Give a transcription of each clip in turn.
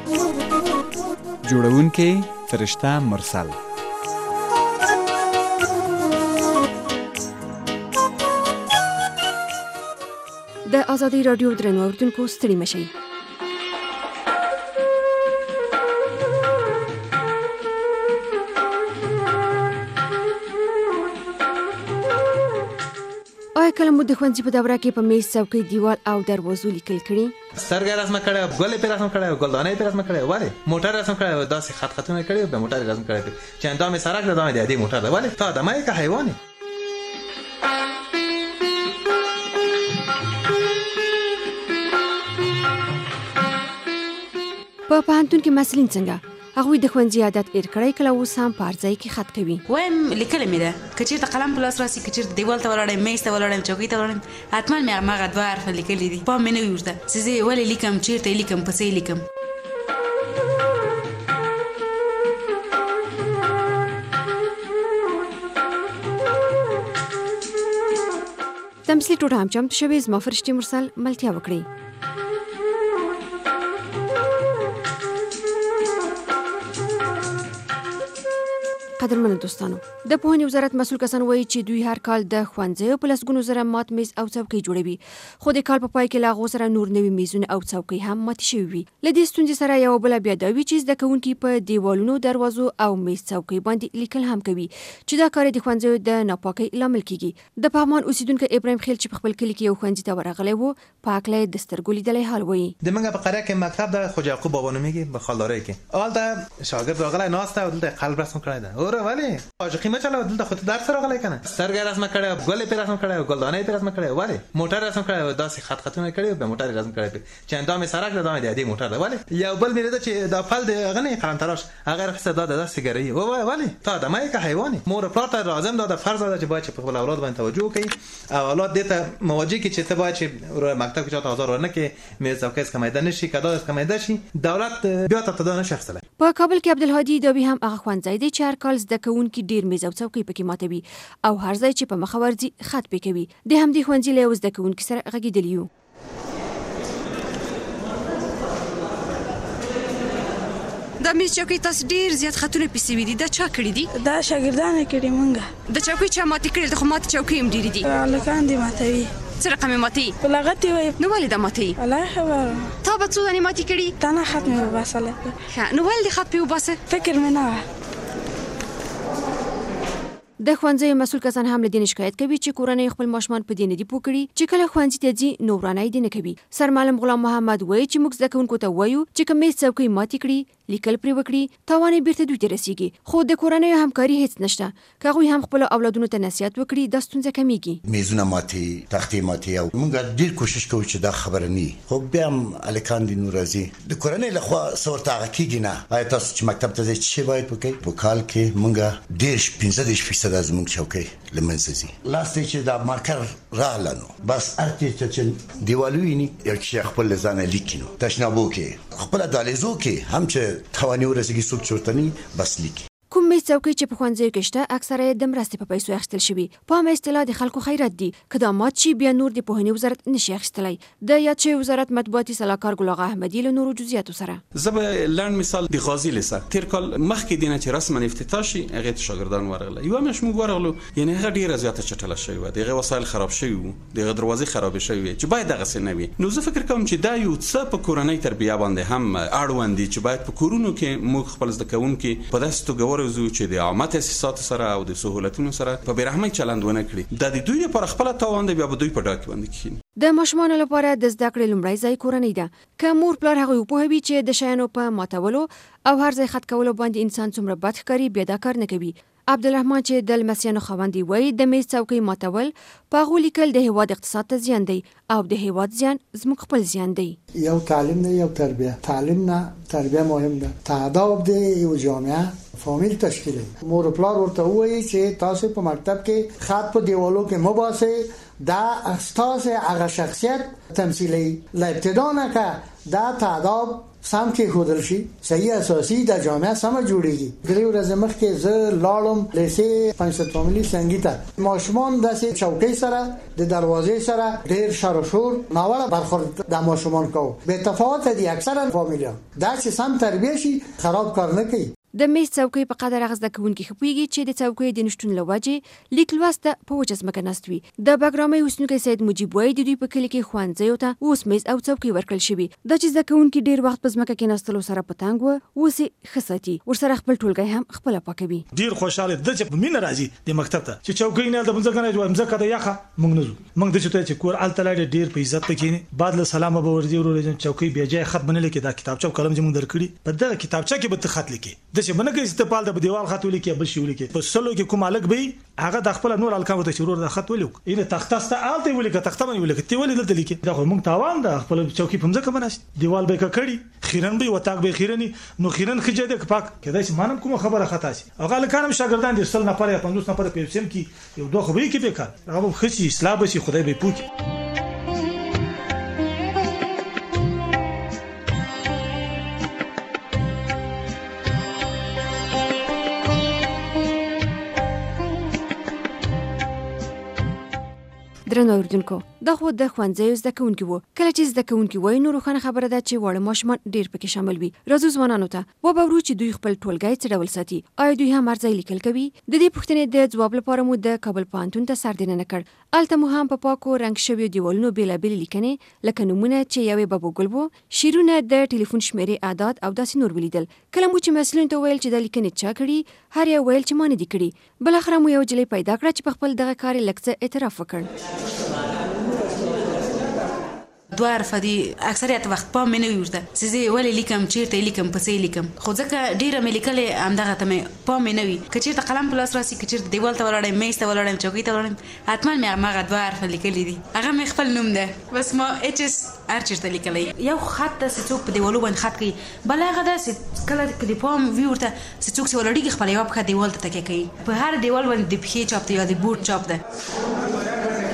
جوړونکی فرشته مرسل. د آزادۍ راډیو درنو اوریدونکو ستړي مشئ. آیا کله مو د ښوونځي په دوره کې په میز، څوکۍ، دیوال او دروازو لیکل کړي؟ سترګې رسم کړی، ګل پې رسم کړی، ګلدانې پې رسم کړی، ولې موټر رسم کړی، داسې خطونه کړي، به موټر رسم کړی چې اندام سرک د دامه دی موټر ده، ولې تا آدمه که حیوانی؟ په پوهنتون کې مسلین څنګه هغوی د ښوونځي عادت ایر کړی، کله اوس هم په هر ځای کې خط کوي. وایم لیکلې مې ده، که چېرته قلم په لاس راسي، که چېرته دیوال ته ولاړم، میز ته ولاړم، چوکۍ ته ولاړم، حتما مې هماغه دوه حرفه لیکلي دي. پام مې نه وي ورته چې زه یې ولې لیکم، چېرته یې لیکم، پسې یې لیکم. تمثیلي ټوټه هم چمتو شوې. زما فرشتې مرسل ملتیا وکړي. قدرمنو دوستانو، د پوهنې وزارت مسؤل کسان وایي چې دوی هر کال د ښوونځیو په لسګونو زره مات میز او څوکۍ جوړوي، خو د کال په پای کې له هغو سره نور نوي میزونه او څوکۍ هم ماتې شوي وي. له دې ستونزې سره یوه بله بیا دا وي چې زده کوونکي په دیوالونو، دروازو او میز څوکۍ باندې لیکل هم کوي چې دا کار د ښوونځیو د ناپاکۍ لامل کیږي. د پغمان اوسیدونکی ابراهیم خیل چې په خپل کلي کې یو ښوونځي ته ورغلی و، پاکله د سترګو لیدلی حال وایي. د موږ په قریه کې مکتب د خواجه یعقوب بابا نومیږي، په خالدارۍ کې هلته شاګرد راغلی ناسته او دلته قلب رسم کړی ده. اوره ولې قیمه چلو دلته خو ته درس راغلی کنه، سترګې رسم کړی، ګل پې رسم کړی، ګلدانې پې رسم کړی، ولې موټر رسم کړی، داسې خطونه کړي، به موټر رسم کړی چې اندام سرک د دامه دی موټر ده، ولې یو بل مې چې دا پل د غنی قلم تراش هغه رخصت داده د سیګاری و ولې تا آدمه که حیوانی؟ مور پلار ته لازم ده فرض ده چې باید په خپل اولاد باندې توجه وکړي او اولاد دې ته مواجه کړي چې ته باید چې مکتب کې چاته آزار ورنه کې میز څوکۍ کمیده نشي، کدا کمیده شي، دولت بیا ته تدانه شخصله. په کابل کې عبدالهادي داوی هم هغه ښوونځی دی چې هر کال زده کوونکي ډیر میز او څوکۍ پکې ماتوي او هر ځای چې په مخه ورځي خط پې کوي. د همدې ښوونځي له یو زده کوونکي سره غږېدلي یو. دا میز چوکۍ تاسو ډیر زیات خطونه پې سوي دي، دا چا کړي دي؟ دا شاګردانو کړي مونږه. د چوکۍ چا ماتې کړي؟ د خو ماتې چوکۍ هم ډېرې دي. هلکان دې ماتوي. څه رقم یې ماتوي؟ په لغتې وایي. نو ولې دا ماتوي؟ الله خبره. تا به څو دانې ماتې کړي؟ دانه خط مې وباسلی. ښه، نو ولې دې خط پې وباسه؟ فکر مې نه وه. د ښوونځیو مسؤل کسان هم له دې نه شکایت کوي چې کورنۍ خپل ماشومان په دې نه دي پوه کړي چې کله ښوونځي ته ځي نو ورانۍ دې نه کوي. سرمعلم غلام محمد وایي چې موږ زده کوونکو ته وایو چې که میز څوکۍ ماتې کړي، لیکل پرې وکړي، تاوان یې بیرته دوی ته رسیږي، خو د کورنیو همکاري هیڅ نشته. که هغوی هم خپلو اولادونو ته نصیحت وکړي دا ستونزه کمیږي. میزونه ماتې، تختې ماتې او موږ ډېر کوشش کوو چې دا خبره نه وي، خو بیا هم هلکان دي نو راځي د کورنۍ لخوا څه ورته هغه کېږي نه. آیا تاسو چې مکتب ته ځئ څه شی باید وکړئ؟ په کال کې موږ 15% زموږ چوکۍ له منځه ځي. لاس ته چې دا مارکر راغله نو بس هر چېرته چې دیوال وویني یو چې خپل له ځانه لیکي نو تشنابو کې خپله دهلیزو کې هم چې توانې ورسېږي څوک چې ورته نه بس لیکي. کوم میز څوکۍ چې په ښوونځیو کې شته اکثره یې د مرستې په پیسو اخیستل شوي. په عامه اصطلاح د خلکو خیرات دي. که دا مات شي بیا نور د پوهنې وزارت نشي اخیستلی. د یاد شوي وزارت مطبوعاتي سلاکار ګل اغا احمدي له نورو جزئیاتو سره. زه به لنډ مثال د غازي لیسه تیر کال مخکې دی نه چې رسما افتتاح شي هغې ته شاګردان ورغله. یوه میاشت موږ ورغلو، یعنې هغه ډېره زیاته چټله شوې وه، د هغې وسایل خراب شوي وو، د هغې دروازې خرابې شوې وې چې باید دغسې نه وي. نو زه فکر کوم چې دا یو څه په کورنۍ تربیه باندې هم اړوند دي چې باید په کورونو کې موږ خپل زده کوونکي په داسې توګه وروزو چې د عامه تاسیساتو سره او د سهولتونو سره په بېرحمۍ چلند ونه کړي. دا د دوی لپاره خپله تاوان دی، بیا به دوی په ډاګ کې باندې کښېني. د ماشومانو لپاره د زده کړې لومړی ځای کورنۍ ده. که مور پلار هغوی وپوهوي چې د شیانو په ماتولو او هر ځای خط کولو باندې انسان څومره بد ښکاري بیا دا کار نه کوي. عبدالرحمن چې د لمسیانو خاوند دی وایي د میز څوکۍ ماتول په هغو لیکل د هېواد اقتصاد ته زیان دی او د هېواد زیان زموږ خپل زیان دی. یو تعلیم نه یو تربیه. تعلیم نه تربیه مهم ده. تعداد یو جامعه فامیل تشکیلوي. مور او پلار ورته وایي چې تاسو په مکتب کې خط په دیوالو کې مو باسي، دا تاسو هغه شخصیت تمثیلي ابتدا نه کا دا تعداد سم کې خودل شي، صحیح اساسي د جامعه سم جوړيږي. درې ورځې مخکې زه لاړم لیسې 500 فامیلی څنګه ماشومان داسې چوکۍ سره د دروازې سره ډېر شر او شور ناوړه برخورد د ماشومان کوي. به تفاوت دي اکثرا فامیلیا دا چې سم تربیه شي خراب کار نه کوي. د میز څوکۍ په قدر اغزده کوونکی خپويږي چې د څوکۍ د نشټون لوجه لیک لوست په وجه ځمکه نستوي. د بګرامي اوسنوکي سید مجيب وای د دوی په کلی کې خوانځي ته اوس میز او څوکۍ ورکړل شوی. د چې ځکهونکي ډیر وخت په ځمکه کې نستلو سره پتنګ و اوس خصتي ورسره خپل ټولګي هم خپل پاکوي. ډیر خوشاله د چې مين راځي د مکتب ته چې څوکۍ نه د ځمکه نه جوړ ځمکه د یخه موږ نه موږ د چې کور التلاړي ډیر په عزت پکې بعد له سلام به ورځي ورو څوکۍ بیا ځای خط بنل کې دا کتابچه قلم چې موږ درکړي په دا کتابچه کې به خط لیکي د چې منګه استپال د دیوال خط ولیکي بل شي ولیکي په سلو کې کوم الګ به هغه د خپل نور الکام ته شروع د خط ولیک اینه تختسته آلته ولیکه تخته باندې ولیکه تی ولې دلته لیکي دا خو موږ تاوان د خپل څوکۍ په ځمکه باندې دیوال به کړي خیرن به وتاک به خیرنی نو خیرن خجه د پاک کدا چې مانم کوم خبره خطا شي هغه لکانم شاګردان دي سل نفر یا 50 نفر په سیم کې یو دوه خو به کې به کار هغه خشي اصلاح به شي خدای به پوکي. درنو اوردونکو دا خو د خوانځي زده کوونکی وو. کله چې زده کوونکی وای نو روخانه خبره ده چې وړ ماشومان ډیر پکې شامل وي. راځو ځوانانو ته و به ورو چې دوی خپل ټولګي څه ډول ساتي. آیا دوی هم ارزای لیکل کوي؟ د دې پوښتنې د جواب لپاره مو د کابل پوهنتون ته سردینه نکړ. الته مو هم په پاکو رنگ شوی دیوالونو بیلابل لیکنې لکه نمونه چې یوې بابو ګلبو شیرونه د ټلیفون شمیرې اعداد او داسې نور ولیدل. کله مو چې مسلون ته ویل چې د لیکنې چا کړي هر یو ویل چې ما نه دي کړي. بل اخر مو یو جلې پیدا کړ چې په خپل دغه کار لکه اعتراف وکړ. دوار فدي اکثریت وخت په منو ورته سزي ولې لیکم چیرته لیکم پسې لیکم خو ځکه ډیره مې لیکلې امدغه ته په منو کچیرته قلم پلاس راسي کچیرته دیوال ته ولاړم میز ته ولاړم چوکۍ ته ولاړم حتمان مې هغه دوار فلیکلې دي هغه مې خپل نوم ده بس ما اچ اس ار چیرته لیکلې یو خط د څوک په دیوالو باندې خط کوي بل هغه د کله کلی پام وی ورته څوک چې ولړي خپل یو په دیوال ته تکي کوي په هر دیوال باندې د پخې چاپ دی یا د بوټ چاپ ده.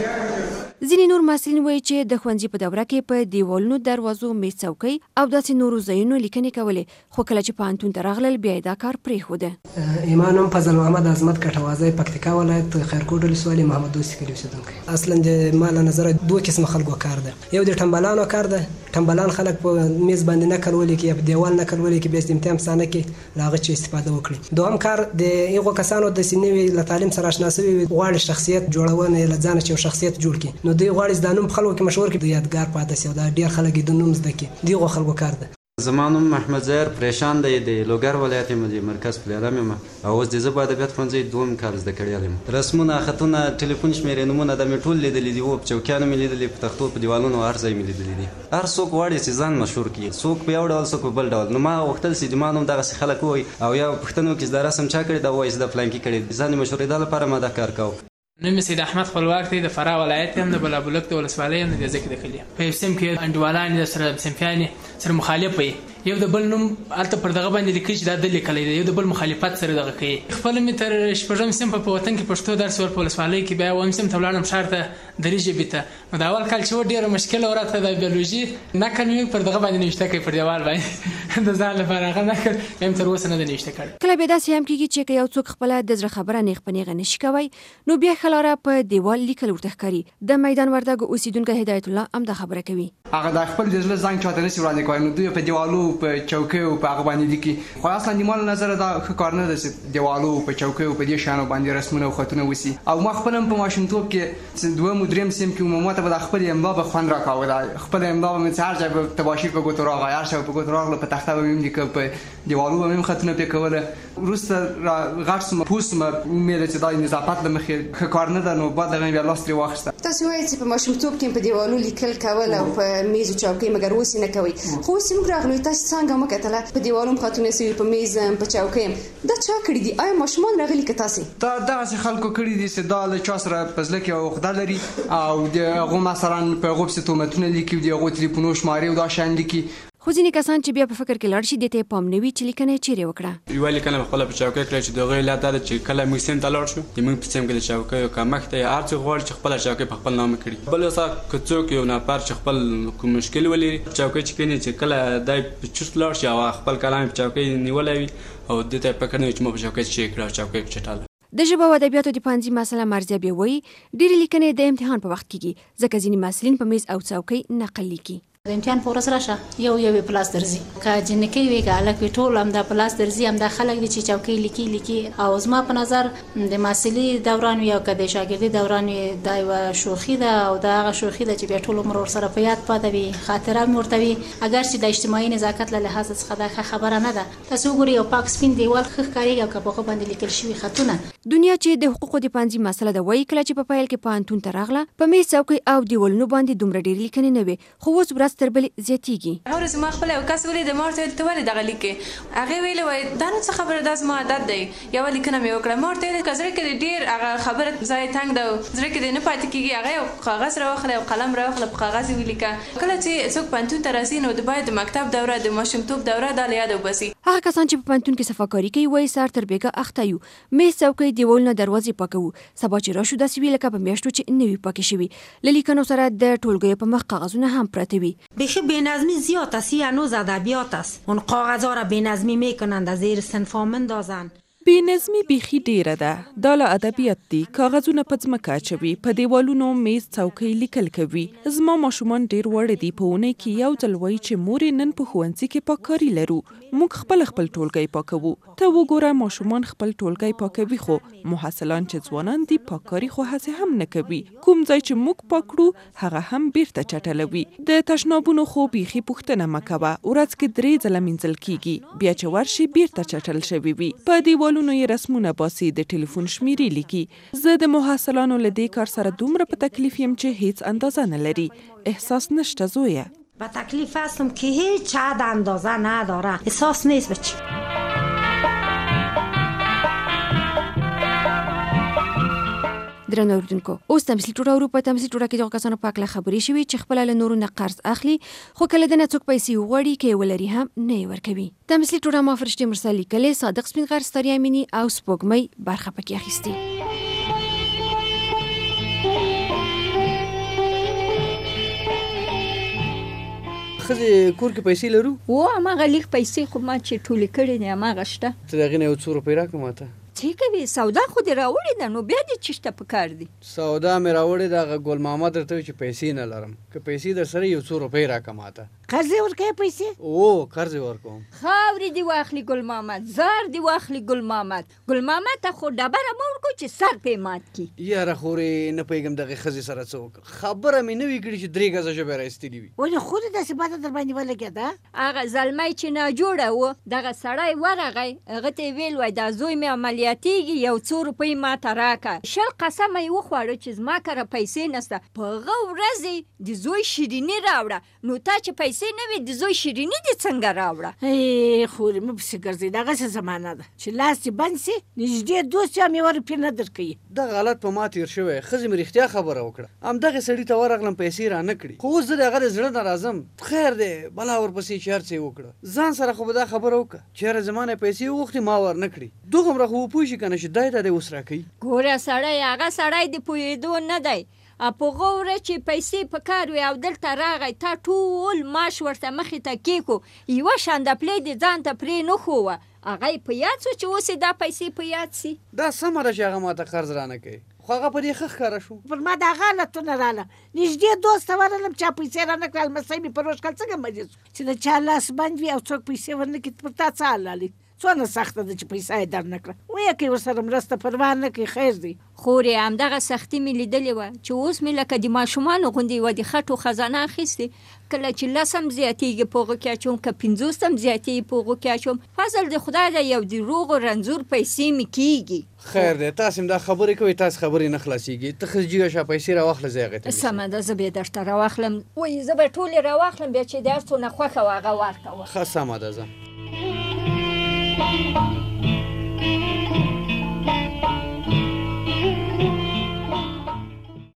ځینې نور محصلین وایي چې د ښوونځي په دوره کې په دیوالونو دروازو میز څوکۍ او داسې نورو ځایونو لیکنې کولې خو کله چې پوهنتون ته راغلل بیا یې دا کار پرېښوده. ایمانم فضل محمد عظمت کټوازی پکتیکا ولایت خیرکوټ ولسوالي محمد دوستي کلی اوسېدونکی. اصلا د مال نظر دوه قسم خلکو کار ده یو د ټمبلانو کار ده ټمبلان خلک په میز باندې نقل ولیکي یا په دیوال نقل ولیکي بیا د امتحان سانه کې لاغه چې استفاده وکړي. دوهم کار د یو کسانو د سینوي له تعلیم سره آشنا شوي غواړي شخصیت جوړونه له ځان چې شخصیت جوړ کړي نو دوی غواړي د نوم خلکو کې مشهور کړي د یادګار پاتې شي او دا ډیر خلک د نوم زده کړي دیغه خلکو کار ده. زمانم محمد زهر پریشان دی د لوګر ولایت مدیر مرکز پلیرام ما او اوس د زباده ادبیات ښوونځي دوم کال زده کړی رسمونه خطونه ټلیفون شمیرې نمونه د میټول لیدلې دی او په چوکیانو مې لیدلې په تختو په دیوالونو هر ځای مې لیدلې دي هر څوک غواړي چې ځان مشهور کړي څوک په یو ډول څوک په بل ډول نو ما وختل چې د مانوم دغه خلک وای او یا پښتنو کې د رسم چا کړی دا وایي د فلانکی کړي ځان مشهورېدل لپاره ما دا کار کاوه. نوم سید احمد خپلواک دی د فراه ولایت هم د بلابلک د ولسوالۍ هم د ځکه د کلی په سیم کې انډوالان د سره سمفیاني سره مخالف وي یو د بل نوم الته پر دغه باندې لیکل چې دا د لیکلې دی یو د بل مخالفت سره دغه کوي خپل می تر شپږم سیم په وطن کې پښتو درس ور په ولسوالۍ کې بیا وم سیم تبلانم شارته درې جبې ته نو دا اول کال چې ډیره مشکل ورته د بیولوژي نه کني پر دغه باندې نشته کوي پر دیوال باندې د ځان لپاره هغه نه کړ هم تر اوسه نه نشته کړ. کله به داسې هم کېږي چې یو څوک خپل د زړه خبره نه خپنیغه نشي کوي نو بیا خلاره په دیوال لیکل ورته ښکاري. د میدان وردګ اوسیدونکو هدایت الله هم د خبره کوي هغه د خپل د زړه زنګ چاته نشي وړاندې کوي نو دوی په دیوالو په چوکۍ په هغه باندې لیکي خو اصلا د مال نظر دا کار نه ده چې دیوالو په چوکۍ په دې شانو باندې رسمونه او خطونه وسی او ما خپل په ماشومتوب کې دوه مدریم سیم کې عموما ته د خپل املا به خوند راکاوه دا خپل املا مې هر ځای په تباشیر په ګوتو راغی هر ځای په ګوتو راغله په تخته به مې لیکل په دیوالو به مې خطونه پې کوله وروسته غټ سم پوست ما مې چې دا نظافت له مخې کار نه ده نو بعد هغه بیا لاس لري واخیسته. تاسو وایئ چې په ماشومتوب کې په دیوالو لیکل کول او په میز او چوکۍ مګر اوس نه کوي خو اوس موږ راغلو تاسو څنګه مکتله په دیوالو خاتونه سوي په میز په چوکۍ دا چا کړی دي آیا ماشومان راغلي که تاسو دا دغه خلکو کړی دي چې دا له چا سره پزله کې او خدای لري او دغه مثلا په غوب ستومتونه لیکي دغه ټلیفونو شمارې او دا شان لیکي خو ځینې کسان چې بیا په فکر کې لاړ شي دې ته پام نه وي چې لیکنه چیرې وکړه. یوه لیکنه خپله په چوکۍ کړی چې د هغوی علت دا ده چې کله موږ سیند ته لاړ شو د موږ په سیند کې د چوکیو کمښت دی، هر څوک غواړي چې خپله چوکۍ په خپل نامه کړي. بل وسه که څوک یو نفر چې خپل کوم مشکل ولري چوکۍ چې کیني چې کله دی په چست لاړ شي او خپل کلام په چوکۍ نیولی وي او دې ته یې فکر نه وي چې ما په چوکۍ څه کړه او چوکۍ په چټله. د ژبه او ادبیاتو د پوهنځي مسله مرزیابي وایي ډېرې لیکنې د امتحان په وخت کېږي ځکه ځینې محصلین په میز او څوکۍ نقل لیکي. د امتحان په ورځ راشه یو پلاس درځي که جنکۍ وي که هلک وي ټول همدا پلاس درځي، همدا خلک دي چې چوکۍ لیکي او زما په نظر د محصلي دوران وي او که د شاګردي دوران وي دا یوه شوخي ده او دا هغه شوخي ده چې بیا ټول عمر ورسره په یاد پاتې وي، خاطره مې ورته وي. اگر چې د اجتماعي نزاکت له لحاظ څخه دا ښه خبره نه ده. تاسو وګورئ یو پاک سپین دیوال ښه ښکارېږي او که په هغه باندې لیکل شوي خطونه. دنیا چې د حقوقو د پوهنځي مسله ده وایي کله چې په پیل کې پوهنتون ته راغله په میز څوکۍ او دیوالونو باندې دومره ډېرې لیکنې نه وې، خو اوس ورځ تر بلې زیاتېږي. هغه ورځ ما خپل یو کس ولید ما ورته ته ولې دغه لیکې؟ هغې ویلې وایي دا نو څه خبره ده زما عادت دی. یوه لیکنه مې وکړه ما ورته ویلې که زړه کې دې ډېر هغه خبره ځای تنګ ده او زړه کې دې نه پاتې کېږي هغه یو کاغذ راواخله یو قلم راواخله په کاغذ یې ولیکه. کله چې څوک پوهنتون ته راځي نو د باید د مکتب دوره د ماشومتوب دوره دا له یاده وباسي. هغه کسان چې په پوهنتون کې صفاکاري کوي وایي سهار تر بېګه اخته یو، میز څوکۍ دیوالونه دروازې پاکوو، سبا چې راشو داسې وي لکه په میاشتو چې نه وي پاکې شوي. له لیکنو سره د ټولګیو په مخ کاغذونه هم پراته وي. بیخی بینظمی زیاد است، هنوز ادبیات است. اون کاغذها را بینظمی میکنند از زیر صنفا مندازند. بینظمی بیخي ډیره ده. دا له ادبیات دي. کاغذونه په ځمکه اچوي، په دیوالونو میز څوکۍ لیکل کوي. زما ماشومان ډیر وړ دي. په اونۍ کې یو ځل وایي چې مورې نن په ښوونځي کې پاککاري لرو، موږ خپل ټولګی پاکوو. ته وګوره ماشومان خپل ټولګی پاکوي خو محصلان چې ځوانان دي پاککاري خو هڅې هم نه کوي. کوم ځای چې موږ پاک کړو هغه هم بیرته چټلوي. د تشنابونو خو بیخي پوښتنه مه کوه، ورځ کې 3 ځله مینځل کیږي، بیا چې ورشي بیرته چټل شوي وي. په دیوالونو یې رسمونه باسي، د ټلیفون شمیرې لیکي. زه د محصلانو له دې کار سره دومره په تکلیف یم چې هیڅ اندازه نه لري. احساس نشته زویه. با تکلیف هستم که هیچ حد اندازه نداره، احساس نیست بچی. درنو اوریدونکو، اوس تمثیل ټوټه اروپا تمثیل ټوټه کې دغه کسانو په اړه خبرې شوي چې خپله له نورو نه قرض اخلي خو کله د نه څوک پیسې وغواړي که یې ولري هم نه یې ورکوي. تمثیل ټوټه ما فرشتې مرسل لیکلې، صادق سپین غر، ستاري امیني او سپوږمۍ برخه پکې اخیستې. ښځې کور کې پیسې لرو؟ هماغه لیک پیسې خو ما چې ټولې کړې دي هماغه شته. ته د هغې نه یو څو روپۍ راکړه ماته. څه کوي؟ سودا خو دې راوړې ده نو بیا دې څه شته په کار دي؟ سودا مې راوړې ده، هغه ګل محمد درته وایي چې پیسې نه لرم. که پیسې در سره یو څو روپۍ راکړه ماته. قرض یې ورکوې پیسې؟ قرض یې ورکوم. خاورې دې واخلي ګل محمد، زار دې واخلي ګل محمد. ګل محمد ته خو ډبره مه ورکوو چې سر پې مات کړي. یاره خورې نه پوهېږم دغې ښځې سره څه وکړه. خبره مې نه وي کړې چې 3 ګزه ژبه راایستلي وي. ولې خو دې داسې بده در باندې ولګېده؟ هغه زلمی چې ناجوړه و دغه سړی ورغی، هغه ته یې ویل وای دا زوی مې عملیاتېږي، یو 2 روپۍ ماته راکړه. 20 قسمه یې وخوړه چې زما کره پیسې نشته. په هغه ورځ د زوی شیریني راوړه. نو تا چې پیسې نه وي د زوی شیریني دې څنګه راوړه؟ خورې مه پسې ګرځئ، دغسې زمانه ده چې لاس دې بند سي نږدې دوست هم 1 روپۍ نه درکوي. دغه حالت په ما تېر شوی. ښځې مې رښتیا خبره وکړه. همدغې سړي ته ورغلم پیسې را نه کړي، خو اوس زه د هغه د زړه نه راځم. خیر دی بلا ورپسې چې هر څه یې وکړه. ځان سره خو به دا خبره وکړه چې هره زما نه پیسې وغوښتې ما ور نه کړي. دومره خو وپوه شي که نه چې دی ته دی اوس راکوي. ګوره سړی هغه سړی د پوهېدو نه دی. په غوره چې پیسې په کار وي او دلته راغی تا ټول معاش ورته مخې ته کېښو، یوه شاندپلې دې ځان ته پرې نه ښووه. هغه یې په یاد سو چې اوس یې دا پیسې په یاد سي. دا سمه ده چې هغه ماته قرض رانه کوي، خو هغه په دې ښه ښکاره شو. پر ما د هغه حالتونه راله. نږدې دوست ته ورغلم چا پیسې رانه کړه، لمسی مې په روژ کال څنګه مریض چې د چا لاس بند وي او څوک پیسې ورنه کړي پر تا څه حال لالي؟ څونه سخته ده چې پیسه یې در نه کړه. وایه که یې ورسره مرسته پروا نه کوي خیر دی. خورې همدغه سختي مې لیدلې وه چې اوس مې لکه د ماشومانو غوندې یوه د خټو خزانه اخیستې. کله چې 10 هم زیاتېږي په هغو کې اچوم، که 50 هم زیاتېږي په هغو کې اچوم. فضل د خدای دی یو د روغ و رنځور پیسې مې کېږي. خیر دی تاسې هم دا خبرې کوئ، تاسې خبرې نه خلاصېږي. ته ښه جګه شه پیسې راواخله زه هغې ته سمه ده زه به یې درته راواخلم. وایي زه به ټولې راواخلم بیا چې د هر څو نه خوښه وه هغه ورکوه. ښه سمه ده ځه.